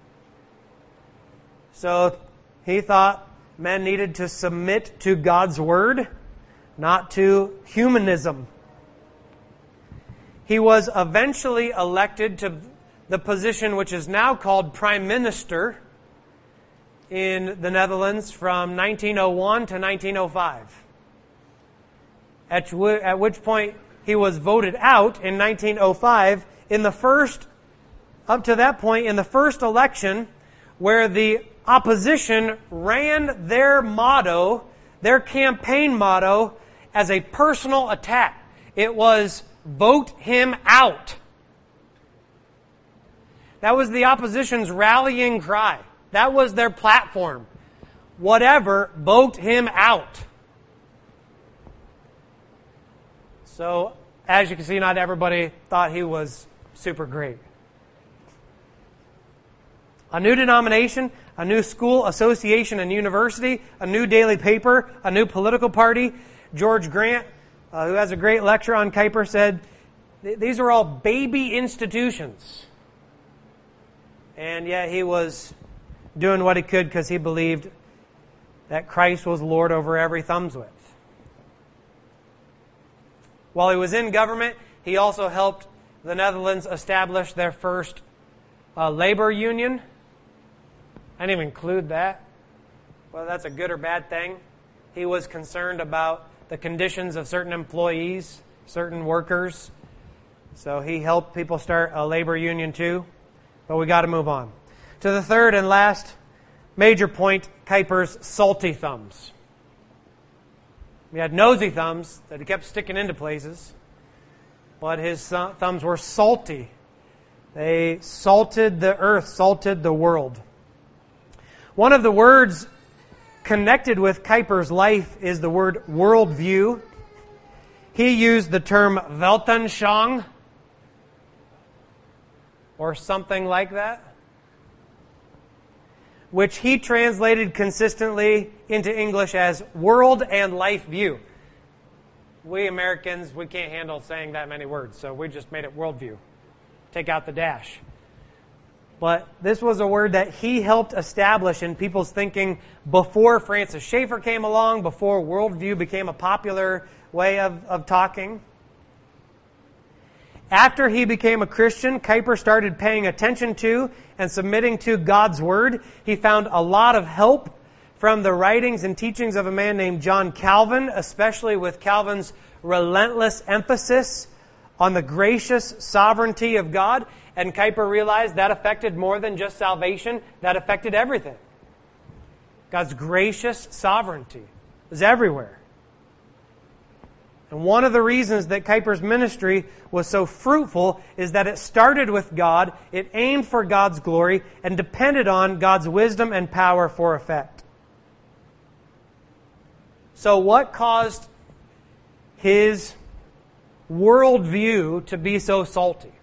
So he thought men needed to submit to God's Word, not to humanism. He was eventually elected to the position which is now called Prime Minister in the Netherlands from 1901 to 1905. At which point he was voted out in 1905 in the first, up to that point, in the first election where the opposition ran their motto, their campaign motto, as a personal attack. It was vote him out. That was the opposition's rallying cry. That was their platform. Whatever, vote him out. So, as you can see, not everybody thought he was super great. A new denomination, a new school, association, and university, a new daily paper, a new political party. George Grant, who has a great lecture on Kuyper, said, these are all baby institutions. And yet he was doing what he could because he believed that Christ was Lord over every thumb's width. While he was in government, he also helped the Netherlands establish their first labor union. I didn't even include that. Whether that's a good or bad thing. He was concerned about the conditions of certain employees, certain workers. So he helped people start a labor union too. But we got to move on. To the third and last major point, Kuyper's salty thumbs. He had nosy thumbs that he kept sticking into places. But his thumbs were salty. They salted the earth, salted the world. One of the words connected with Kuyper's life is the word worldview. He used the term Weltanschauung, or something like that, which he translated consistently into English as world and life view. We Americans, we can't handle saying that many words, so we just made it worldview. Take out the dash. But this was a word that he helped establish in people's thinking before Francis Schaeffer came along, before worldview became a popular way of talking. After he became a Christian, Kuyper started paying attention to and submitting to God's Word. He found a lot of help from the writings and teachings of a man named John Calvin, especially with Calvin's relentless emphasis on the gracious sovereignty of God. And Kuyper realized that affected more than just salvation. That affected everything. God's gracious sovereignty is everywhere. And one of the reasons that Kuyper's ministry was so fruitful is that it started with God, it aimed for God's glory, and depended on God's wisdom and power for effect. So what caused his worldview to be so salty?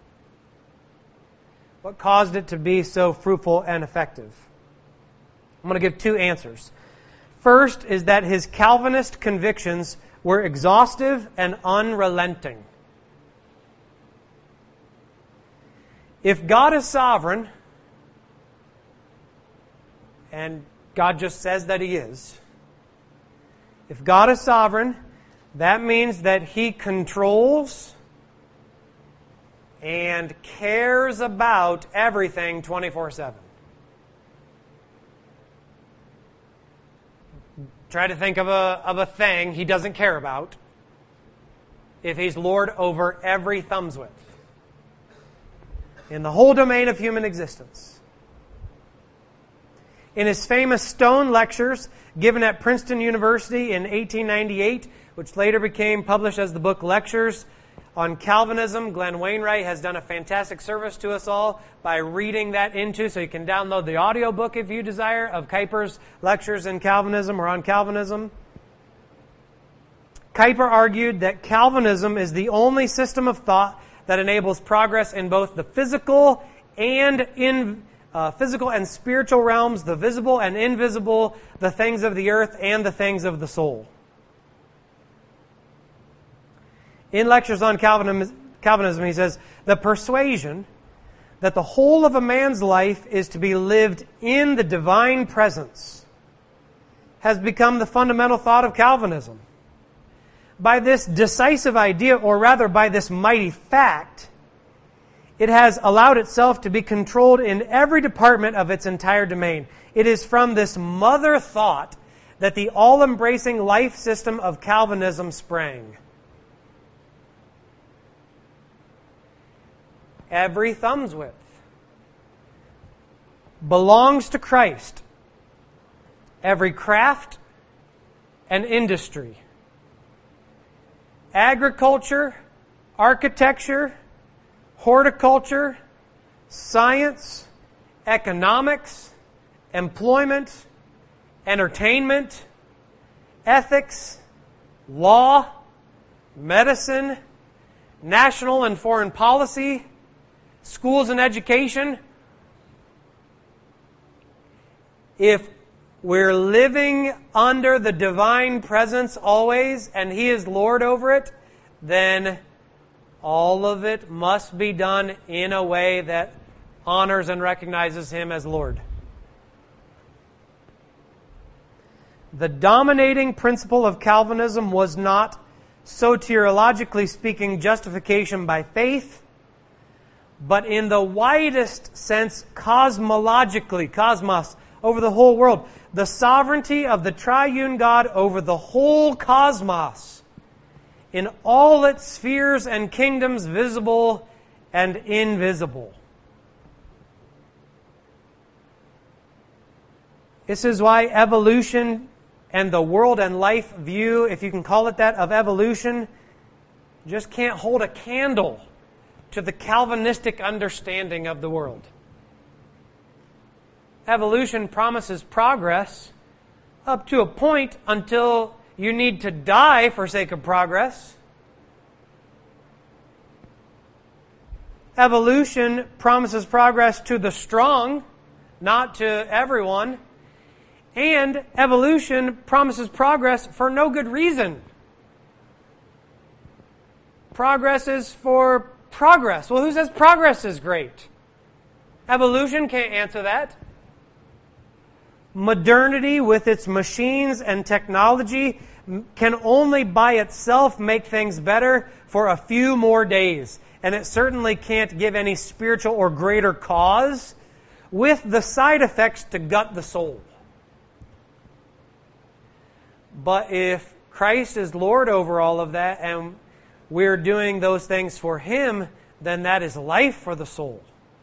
What caused it to be so fruitful and effective? I'm going to give two answers. First is that his Calvinist convictions were exhaustive and unrelenting. If God is sovereign, and God just says that He is, if God is sovereign, that means that He controls and cares about everything 24/7. Try to think of a thing He doesn't care about if He's Lord over every thumb's width in the whole domain of human existence. In his famous Stone Lectures given at Princeton University in 1898, which later became published as the book Lectures on Calvinism, Glenn Wainwright has done a fantastic service to us all by reading that into, so you can download the audiobook if you desire, of Kuyper's Lectures in Calvinism or on Calvinism. Kuyper argued that Calvinism is the only system of thought that enables progress in both the physical and spiritual realms, the visible and invisible, the things of the earth and the things of the soul. In Lectures on Calvinism, he says, the persuasion that the whole of a man's life is to be lived in the divine presence has become the fundamental thought of Calvinism. By this decisive idea, or rather by this mighty fact, it has allowed itself to be controlled in every department of its entire domain. It is from this mother thought that the all-embracing life system of Calvinism sprang. Every thumb's width belongs to Christ. Every craft and industry, agriculture, architecture, horticulture, science, economics, employment, entertainment, ethics, law, medicine, national and foreign policy, schools and education. If we're living under the divine presence always, and He is Lord over it, then all of it must be done in a way that honors and recognizes Him as Lord. The dominating principle of Calvinism was not, soteriologically speaking, justification by faith, but in the widest sense, cosmologically, cosmos, over the whole world. The sovereignty of the triune God over the whole cosmos, in all its spheres and kingdoms, visible and invisible. This is why evolution and the world and life view, if you can call it that, of evolution, just can't hold a candle to the Calvinistic understanding of the world. Evolution promises progress up to a point until you need to die for sake of progress. Evolution promises progress to the strong, not to everyone. And evolution promises progress for no good reason. Progress is for progress. Well, who says progress is great? Evolution can't answer that. Modernity with its machines and technology can only by itself make things better for a few more days. And it certainly can't give any spiritual or greater cause with the side effects to gut the soul. But if Christ is Lord over all of that and we're doing those things for Him, then that is life for the soul.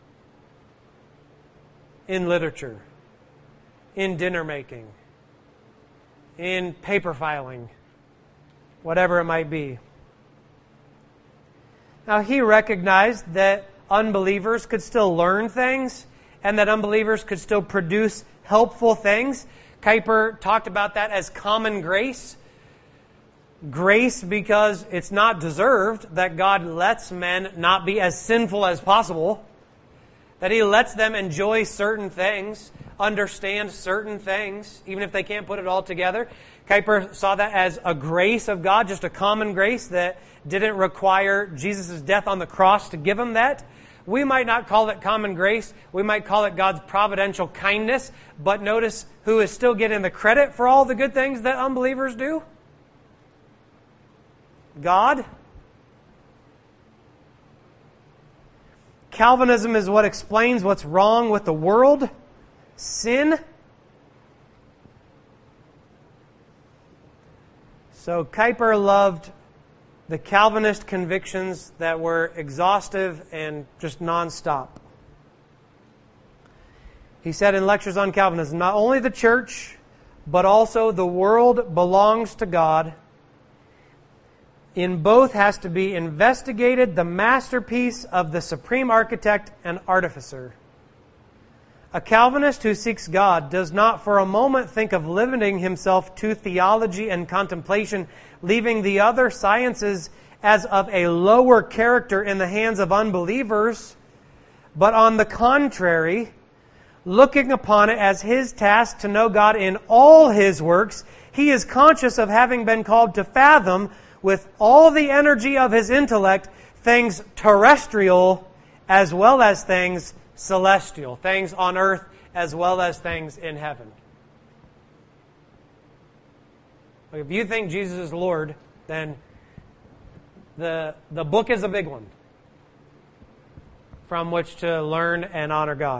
In literature, in dinner making, in paper filing, whatever it might be. Now, He recognized that unbelievers could still learn things and that unbelievers could still produce helpful things. Kuyper talked about that as common grace. Grace because it's not deserved, that God lets men not be as sinful as possible, that He lets them enjoy certain things, understand certain things, even if they can't put it all together. Kuyper saw that as a grace of God, just a common grace that didn't require Jesus' death on the cross to give them that. We might not call it common grace. We might call it God's providential kindness. But notice who is still getting the credit for all the good things that unbelievers do? God. Calvinism is what explains what's wrong with the world. Sin. So Kuyper loved the Calvinist convictions that were exhaustive and just nonstop. He said in Lectures on Calvinism, not only the church, but also the world belongs to God. In both has to be investigated the masterpiece of the supreme architect and artificer. A Calvinist who seeks God does not for a moment think of limiting himself to theology and contemplation, leaving the other sciences as of a lower character in the hands of unbelievers, but on the contrary, looking upon it as his task to know God in all His works, he is conscious of having been called to fathom with all the energy of his intellect things terrestrial as well as things celestial, things on earth as well as things in heaven. If you think Jesus is Lord, then the book is a big one from which to learn and honor God.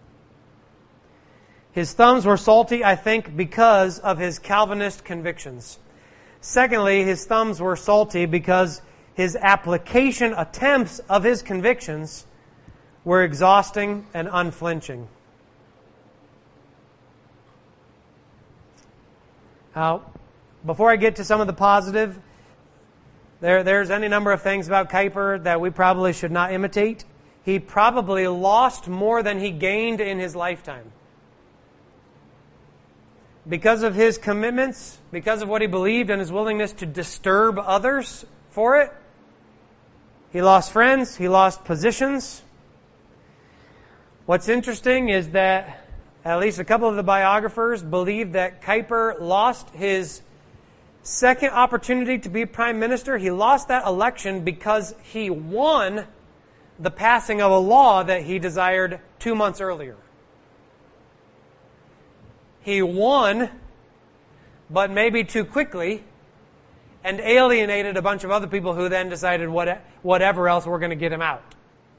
His thumbs were salty, I think, because of his Calvinist convictions. Secondly, his thumbs were salty because his application attempts of his convictions were exhausting and unflinching. Now, before I get to some of the positive, There's any number of things about Kuyper that we probably should not imitate. He probably lost more than he gained in his lifetime. Because of his commitments, because of what he believed and his willingness to disturb others for it, he lost friends, he lost positions. What's interesting is that at least a couple of the biographers believe that Kuyper lost his second opportunity to be prime minister. He lost that election because he won the passing of a law that he desired 2 months earlier. He won, but maybe too quickly, and alienated a bunch of other people who then decided whatever else we're going to get him out.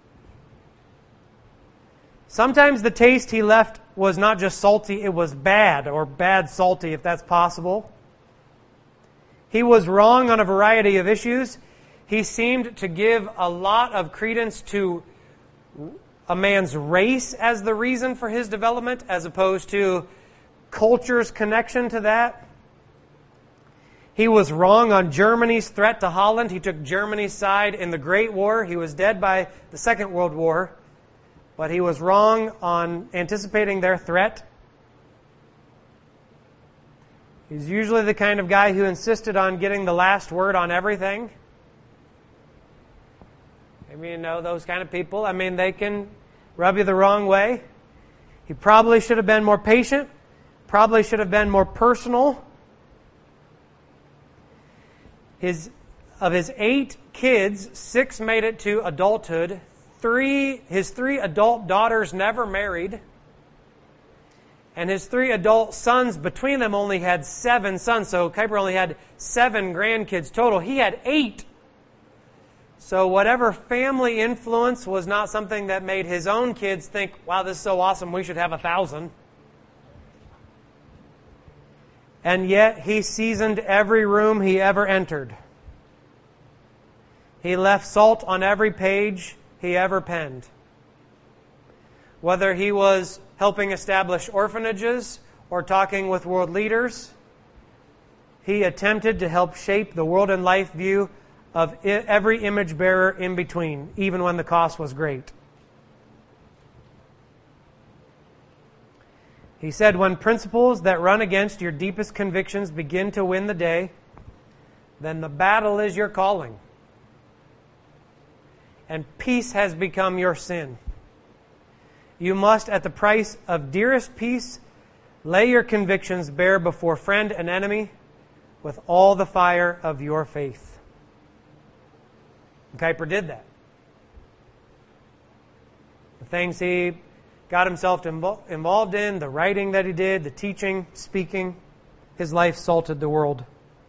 Sometimes the taste he left was not just salty, it was bad, or bad salty if that's possible. He was wrong on a variety of issues. He seemed to give a lot of credence to a man's race as the reason for his development, as opposed to culture's connection to that. He was wrong on Germany's threat to Holland. He took Germany's side in the Great War. He was dead by the Second World War. But he was wrong on anticipating their threat. He's usually the kind of guy who insisted on getting the last word on everything. Maybe you know those kind of people. I mean, they can rub you the wrong way. He probably should have been more patient. Probably should have been more personal. Of his 8 kids, 6 made it to adulthood. His 3 adult daughters never married. And his 3 adult sons, between them, only had 7 sons. So Kuyper only had 7 grandkids total. He had 8. So whatever family influence was not something that made his own kids think, wow, this is so awesome, we should have 1,000. And yet he seasoned every room he ever entered. He left salt on every page he ever penned. Whether he was helping establish orphanages or talking with world leaders, he attempted to help shape the world and life view of every image bearer in between, even when the cost was great. He said, when principles that run against your deepest convictions begin to win the day, then the battle is your calling. And peace has become your sin. You must, at the price of dearest peace, lay your convictions bare before friend and enemy with all the fire of your faith. And Kuyper did that. The things he got himself involved in, the writing that he did, the teaching, speaking, his life salted the world.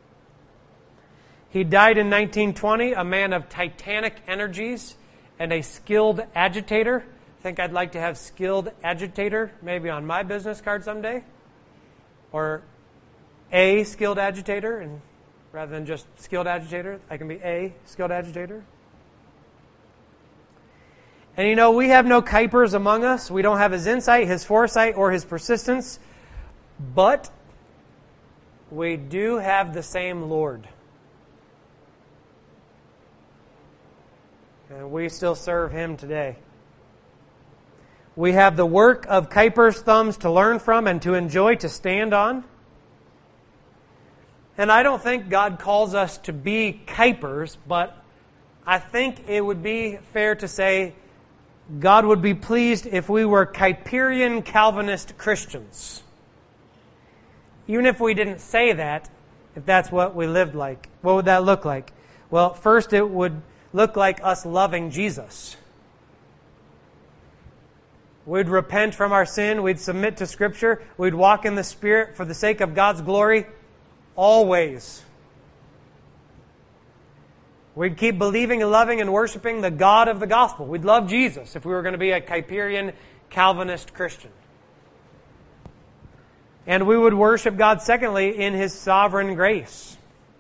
He died in 1920, a man of titanic energies and a skilled agitator. I think I'd like to have skilled agitator maybe on my business card someday. Or a skilled agitator, and rather than just skilled agitator, I can be a skilled agitator. And you know, we have no Kuypers among us. We don't have his insight, his foresight, or his persistence. But we do have the same Lord. And we still serve Him today. We have the work of Kuyper's thumbs to learn from and to enjoy, to stand on. And I don't think God calls us to be Kuypers, but I think it would be fair to say God would be pleased if we were Kuyperian Calvinist Christians. Even if we didn't say that, if that's what we lived like, what would that look like? Well, first it would look like us loving Jesus. We'd repent from our sin. We'd submit to Scripture. We'd walk in the Spirit for the sake of God's glory always. We'd keep believing and loving and worshiping the God of the gospel. We'd love Jesus if we were going to be a Kuyperian Calvinist Christian. And we would worship God, secondly, in His sovereign grace.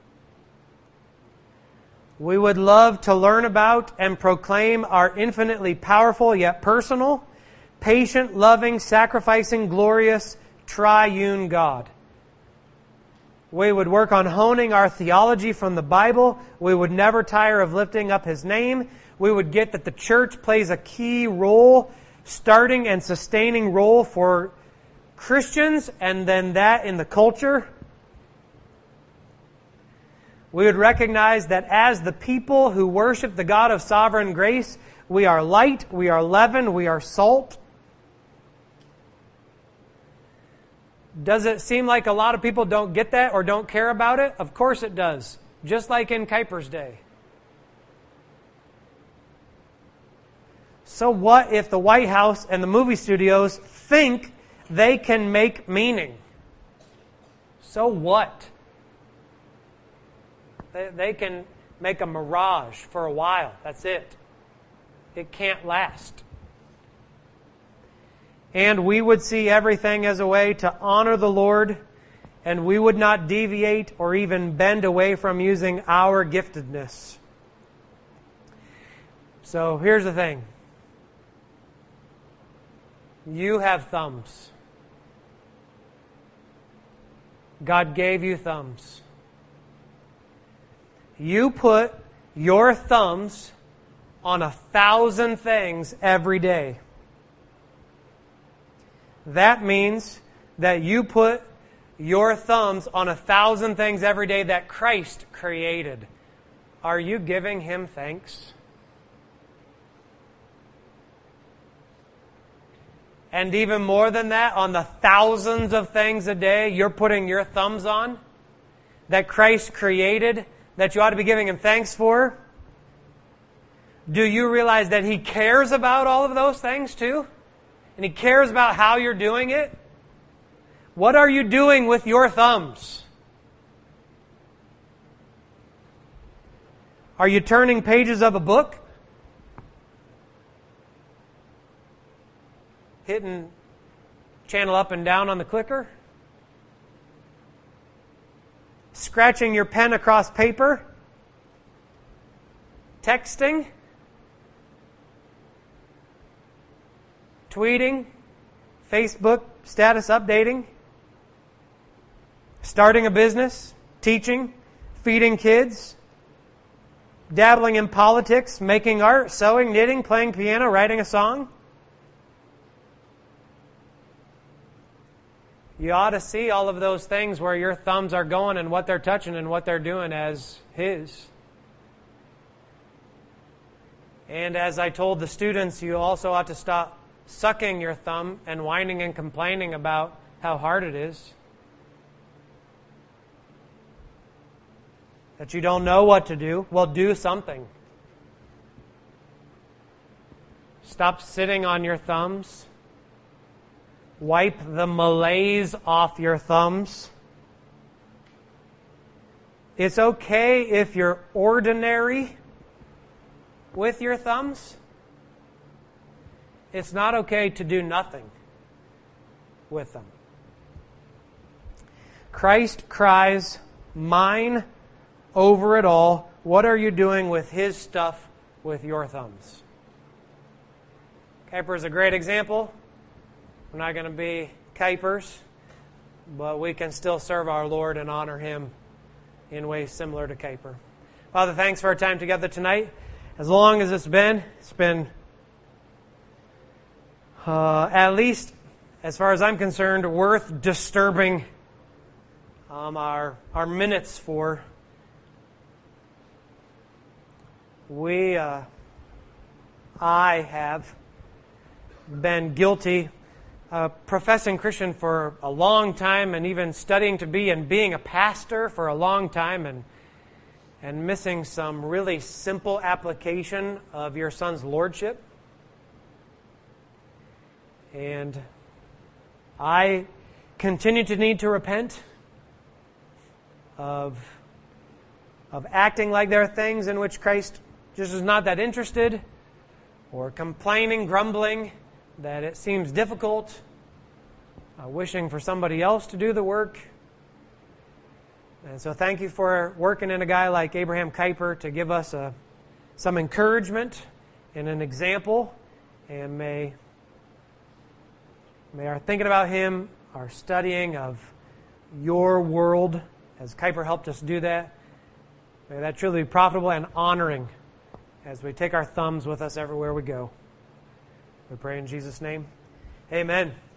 We would love to learn about and proclaim our infinitely powerful yet personal, patient, loving, sacrificing, glorious, triune God. We would work on honing our theology from the Bible. We would never tire of lifting up His name. We would get that the church plays a key role, starting and sustaining role for Christians, and then that in the culture. We would recognize that as the people who worship the God of sovereign grace, we are light, we are leaven, we are salt. Does it seem like a lot of people don't get that or don't care about it? Of course it does. Just like in Kuyper's day. So what if the White House and the movie studios think they can make meaning? So what? They can make a mirage for a while. That's it. It can't last. And we would see everything as a way to honor the Lord, and we would not deviate or even bend away from using our giftedness. So here's the thing. You have thumbs. God gave you thumbs. You put your thumbs on 1,000 things every day. That means that you put your thumbs on 1,000 things every day that Christ created. Are you giving Him thanks? And even more than that, on the thousands of things a day you're putting your thumbs on that Christ created, that you ought to be giving Him thanks for. Do you realize that He cares about all of those things too? And He cares about how you're doing it? What are you doing with your thumbs? Are you turning pages of a book? Hitting channel up and down on the clicker? Scratching your pen across paper? Texting? Tweeting? Facebook status updating? Starting a business? Teaching? Feeding kids? Dabbling in politics? Making art? Sewing? Knitting? Playing piano? Writing a song? You ought to see all of those things where your thumbs are going and what they're touching and what they're doing as His. And as I told the students, you also ought to stop sucking your thumb and whining and complaining about how hard it is. That you don't know what to do. Well, do something. Stop sitting on your thumbs. Wipe the malaise off your thumbs. It's okay if you're ordinary with your thumbs. It's not okay to do nothing with them. Christ cries, "Mine," over it all. What are you doing with His stuff with your thumbs? Kuyper is a great example. We're not going to be Kuypers, but we can still serve our Lord and honor Him in ways similar to Kuyper. Father, thanks for our time together tonight. As long as it's been at least, as far as I'm concerned, worth disturbing our minutes for. I have been guilty professing Christian for a long time, and even studying to be and being a pastor for a long time, and missing some really simple application of your Son's lordship. And I continue to need to repent of acting like there are things in which Christ just is not that interested, or complaining, grumbling, that it seems difficult, wishing for somebody else to do the work. And so thank you for working in a guy like Abraham Kuyper to give us some encouragement and an example. And may our thinking about him, our studying of your world as Kuiper helped us do that. May that truly be profitable and honoring as we take our thumbs with us everywhere we go. We pray in Jesus' name. Amen.